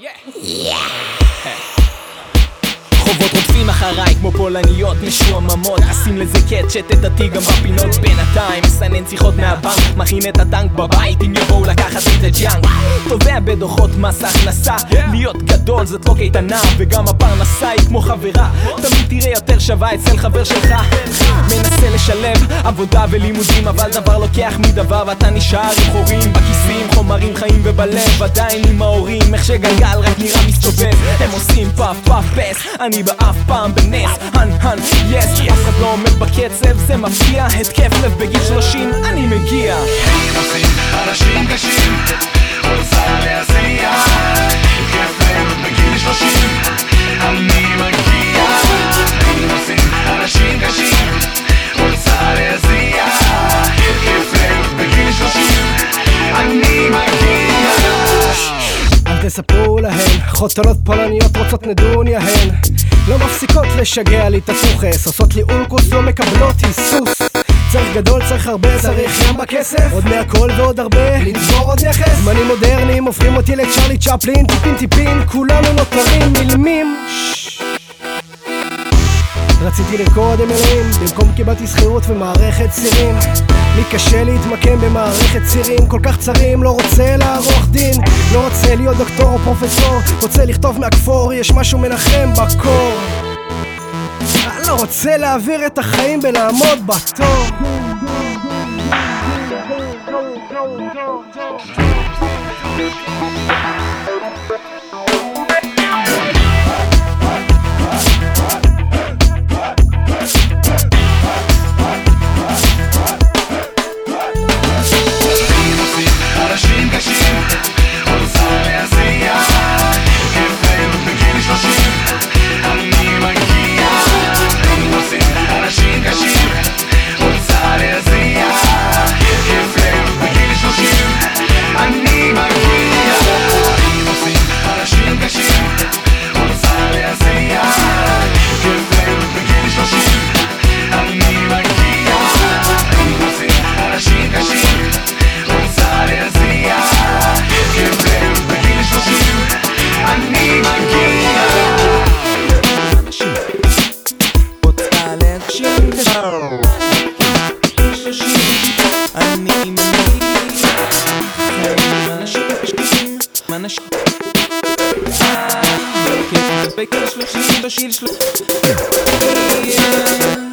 חובות רודפים אחריי כמו פולניות משועממות, עשים לזה קט שתדעתי גם בפינות. בינתיים מסנן שיחות מהבנק, מכין את הטנק בבית אם יבואו לקחת לי את הג'אנק. תובע בדוחות מס הכנסה, להיות גדול זאת לא קייטנה, וגם הפרנסה היא כמו חברה, תמיד תראה יותר שווה אצל חבר שלך. מנסה לשלב עבודה ולימודים, אבל דבר לוקח מדבר ואתה נשאר עם חורים בכיסים, חומרים חיים ובלב, עדיין עם ההורים, איך שגלגל רק נראה מסתובב. הם עושים פאף פאף פס, אני באף פעם בנס, הן יס, אף אחד לא עומד בקצב, זה מפתיע, התקף לב בגיל 30 אני מגיע. הם עושים אנשים קשים, רוצה להזיע, התקף לב בגיל 30 אני מגיע. הם עושים אנשים קשים, רוצה להזיע, התקף לב בגיל 30 אני מגיע. אל תספרו להן, חותנות פולניות רוצות נדוניה הן, לא מפסיקות לשגע לי את התוכס, עושות לי אולקוס לא מקבלות היסוס. צריך גדול, צריך הרבה, צריך ים בכסף, עוד מהכל ועוד הרבה, לצבור עוד נכס. זמנים מודרניים הופכים אותי לצ'רלי צ'פלין, טיפין טיפין כולנו נותרים מילמים. רציתי לרקוד עם אלוהים, במקום קיבלתי שכירות ומערכת צירים. לי קשה להתמקם במערכת צירים כל כך צרים, לא רוצה לערוך דין, לא רוצה להיות דוקטור או פרופסור, רוצה לכתוב מהכפור, יש משהו מנחם בקור. אני לא רוצה להעביר את החיים בלעמוד בתור. בגיל 30 בשיל 30